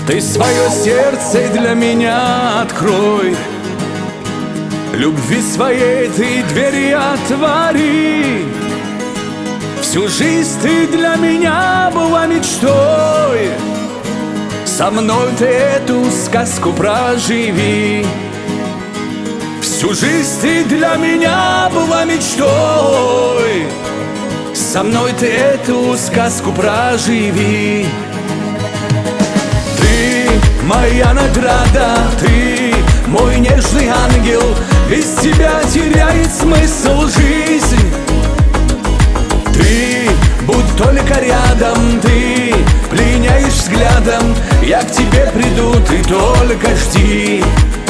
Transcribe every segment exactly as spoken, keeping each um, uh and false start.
Ты свое сердце для меня открой, любви своей ты двери отвори. Всю жизнь ты для меня была мечтой, со мной ты эту сказку проживи. Всю жизнь ты для меня была мечтой, со мной ты эту сказку проживи. Ты моя награда, ты мой нежный ангел, без тебя теряет смысл жизнь. Ты будь только рядом, ты пленяешь взглядом, я к тебе приду, ты только жди.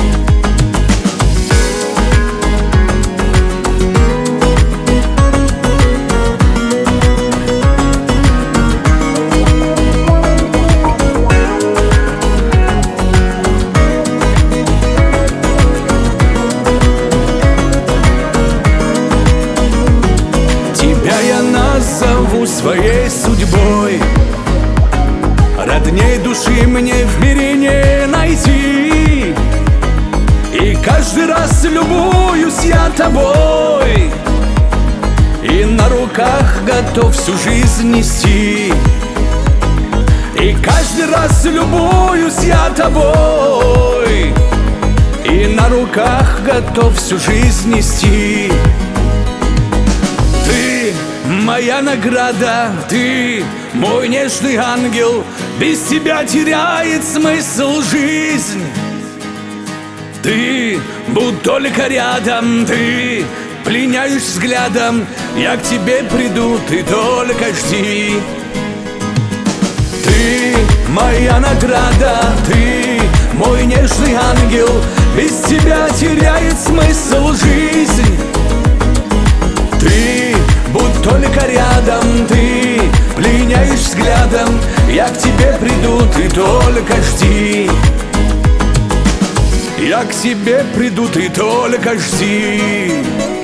Зову своей судьбой, родней души мне в мире не найти. И каждый раз любуюсь я тобой, и на руках готов всю жизнь нести. И каждый раз любуюсь я тобой, и на руках готов всю жизнь нести. Моя награда, ты мой нежный ангел, без тебя теряет смысл жизнь. Ты будь только рядом, ты пленяешь взглядом, я к тебе приду, ты только жди. Ты моя награда, ты мой нежный ангел, без тебя теряет смысл жизнь. Ты будь только рядом, ты пленяешь взглядом, я к тебе приду, ты только жди. Я к тебе приду, ты только жди.